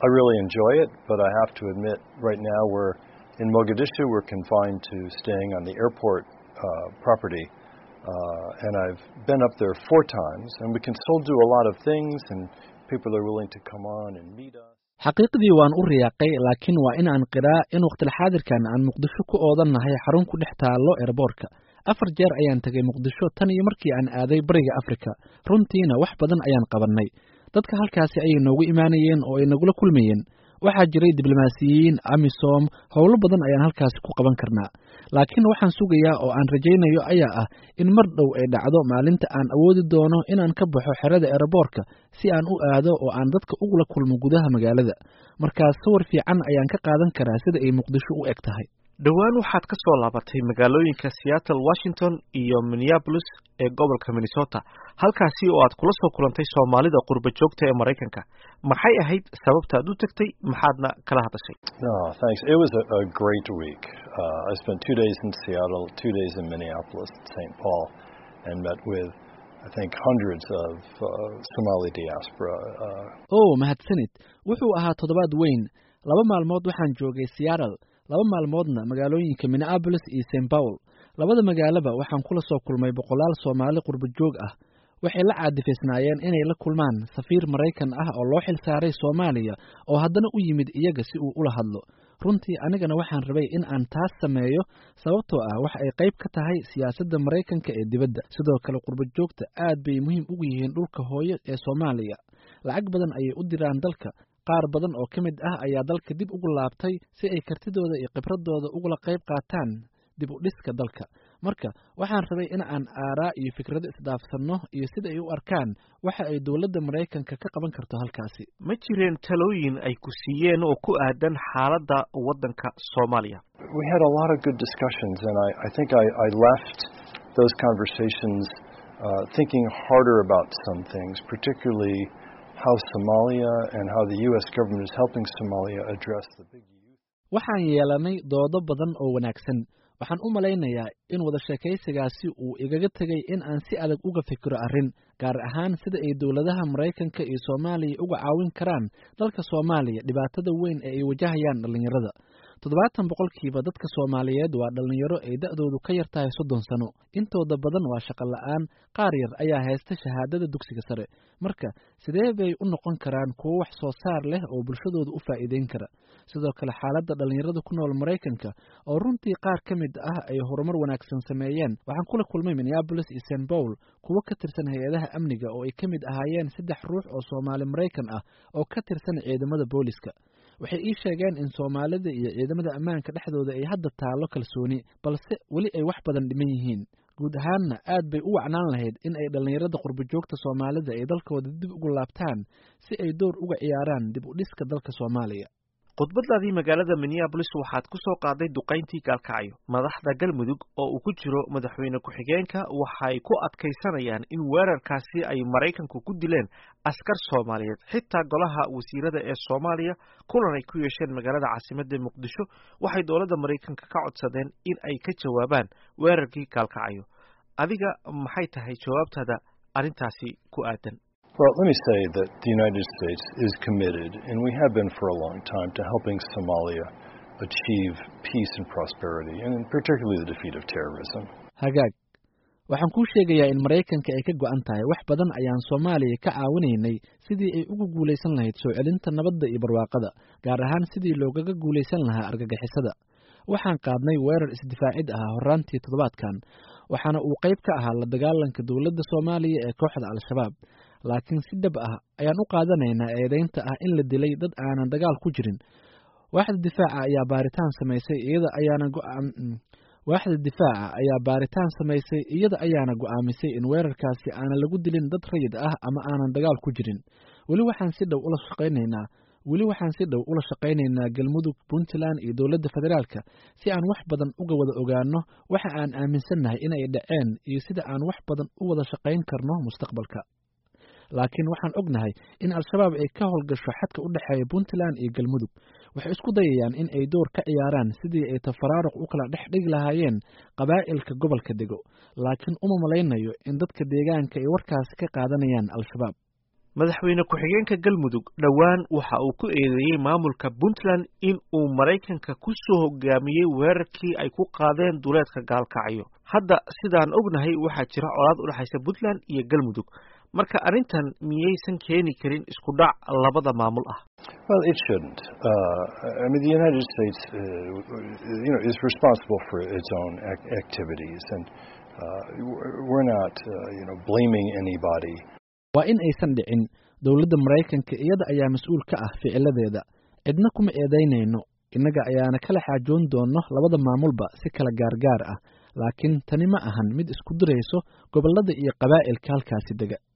I really enjoy it, but I have to admit right now we're in Mogadishu, we're confined to staying on the airport property. And I've been up there 4 times, and we can still do a lot of things, and people are willing to come on and meet us. xaqiiqdii waan u riyaaqay laakiin waa in aan qiraa in waqti xaadirkan aan Muqdisho ku oodannahay xarun ku dhex taalo airportka 4 jeer ayaan tagay Muqdisho tan iyo markii aan aaday bariga Afrika runtiina wax badan ayaan qabanay dadka halkaasi ay noogu imaanayeen oo ay nagula kulmayeen waxaa jiray diblomaasiyiin amisom howlo badan ayaan halkaasi ku qaban karnaa laakiin waxaan sugayaa oo aan rajaynayo ayaa ah in mar dhow ay dhacdo maalinta aan awoodi doono inaan ka baxo xerada airportka si aan u aado oo aan dadka ugu la kulmo gudaha magaalada markaas sawir fiican ayaan ka qaadan karaa sida ay Muqdisho u eg tahay dhawaan waxaad ka soo laabatay magaalooyinka Seattle, Washington iyo Minneapolis ee gobolka Minnesota halkaasi oo aad kula soo kulantay Soomaalida qurba joogta ee Mareykanka maxay ahayd sababta aad u tagtay maxaadna kala hadashay No, thanks. It was a great week. I spent 2 days in Seattle, 2 days in Minneapolis, St. Paul, and met with I think hundreds of Somali diaspora. mahadsanid wuxuu ahaa toddobaad weyn 2 maalmood waxaan joogay Seattle 2 maalmoodna magaalooyinka Minneapolis iyo St. Paul labada magaalaba waxaan kula soo kulmay boqolaal Soomaali qurba joog ah waxay la caadifeysnaayeen inay la kulmaan safiir Mareykan ah oo loo xil saaray Soomaaliya oo haddana u yimid iyaga si uu ula hadlo runtii anigana waxaan rabay in aan taas sameeyo sababtoo ah wax ay qayb ka tahay siyaasadda Mareykanka ee dibadda sidoo kale qurba joogta aad bay muhiim ugu yihiin dhulka hooyo ee Soomaaliya lacag badan ayay u diraan dalka qaar badan oo ka mid ah ayaa dalka dib ugu laabtay si ay kartidooda iyo khibradooda uga qayb qaataan dib u dhiska dalka marka waxaan rabay in aan aaraa iyo fikrado isdhaafsano iyo sida ay u arkaan waxa ay dawladda Mareykanka ka qaban karto halkaasi ma jireen talooyin ay ku siiyeen oo ku aadan xaaladda waddanka Soomaaliya We had a lot of good discussions, and I think I left those conversations thinking harder about some things, particularly how Somalia and how the U.S. government is helping Somalia address the big youth. waxaan yeelanay doodo badan oo wanaagsan waxaan u malaynayaa in wada sheekaysigaasi uu igaga tagay in aan si adag uga fikiro arrin gaar ahaan sida ay dawladaha Mareykanka iyo Soomaaliya uga caawin karaan dalka Soomaaliya dhibaatada weyn ee ay wajahayaan dhalinyarada 70% dadka Soomaaliyeed waa dhalinyaro ay da'doodu ka yar tahay 30 sano intooda badan waa shaqo la'aan qaar yar ayaa haysta shahaadada dugsiga sare marka sidee bay u noqon karaan kuwo wax soo saar leh oo bulshadooda u faa'iideyn kara sidoo kale xaaladda dhalinyarada ku nool Mareykanka oo runtii qaar ka mid ah ay horumar wanaagsan sameeyeen waxaan kula kulmay Minneapolis iyo St. Paul kuwo ka tirsan hay'adaha amniga oo ay ka mid ahaayeen 3 ruux oo Soomaali Mareykan ah oo ka tirsan ciidamada booliska waxay ii sheegeen in Soomaalida iyo ciidamada ammaanka dhexdooda ay hadda taalo kalsooni balse wali ay wax badan dhiman yihiin guud ahaanna aad bay u wacnaan lahayd in ay dhalinyarada qurba joogta Soomaalida ay dalkooda dib ugu laabtaan si ay door uga ciyaaraan dib u dhiska dalka Soomaaliya khudbadaadii magaalada Minneapolis waxaad ku soo qaaday duqeyntii gaalkacyo madaxda galmudug oo uu ku jiro madaxweyne ku-xigeenka waxay ku adkaysanayaan in weerarkaasi ay Mareykanku ku dileen askar Soomaaliyeed xitaa golaha wasiirada ee Soomaaliya kulan ay ku yeesheen magaalada caasimadda Muqdisho waxay dawladda Mareykanka ka codsadeen in ay ka jawaabaan weerarkii gaalkacyo adiga maxay tahay jawaabtada arintaasi ku aadan Well, let me say that the United States is committed, and we have been for a long time, to helping Somalia achieve peace and prosperity, and particularly the defeat of terrorism. hagaag waxaan kuu sheegayaa in Mareykanka ay ka go'an tahay wax badan ayaan Soomaaliya ka caawinaynay sidii ay ugu guuleysan lahayd soo celinta nabadda iyo barwaaqada gaar ahaan sidii loogaga guuleysan lahaa argagixisada waxaan qaadnay weerar isdifaacid ah horaantii toddobaadkan waxaana uu qayb ka ahaa la dagaalanka dawladda Soomaaliya ee kooxda Al-Shabaab laakiin si dhab ah ayaan u qaadanaynaa eedeynta ah in la dilay dad aanan dagaal ku jirin waaxda difaaca ayaa baaritaan samaysay iyada ayaana go'aamisay in weerarkaasi aanan lagu dilin dad rayid ah ama aanan dagaal ku jirin weli waxaan si dhow ula shaqaynaynaa Galmudug Puntland iyo dawladda federaalka si aan wax badan uga wada ogaano waxa aan aaminsannahay in ay dhaceen iyo sida aan wax badan u wada shaqayn karno mustaqbalka laakiin waxaan ognahay in Al-Shabaab ay ka howlgasho xadka u dhaxeeya Puntland iyo Galmudug waxay isku dayayaan in ay door ka ciyaaraan sidii ay tafaraaruq u kala dhex dhigi lahaayeen qabaa'ilka gobolka dego laakiin uma malaynayo in dadka deegaanka ay warkaasi ka qaadanayaan Al-Shabaab madaxweyne ku-xigeenka galmudug dhowaan waxa uu ku eedeeyey maamulka puntland in uu maraykanka ku soo hogaamiyey weerarkii ay ku qaadeen duleedka gaalkacyo hadda sidaan ognahay waxaa jira colaad u dhaxaysa puntland iyo galmudug marka arrintan miyaysan keeni karin isku dhac labada maamul ah? Well, it shouldn't. I mean, the United States, is responsible for its own activities, and we're not, blaming anybody. waa in aysan dhicin. dowladda Maraykanka iyada ayaa mas'uul ka ah ficiladeeda. cidna kuma eedaynayno. innaga ayaana kala xaajoon doono labada maamulba si kala gaargaar ah. laakiin tani ma ahan mid isku dirayso gobollada iyo qabaa'ilka halkaasi dega.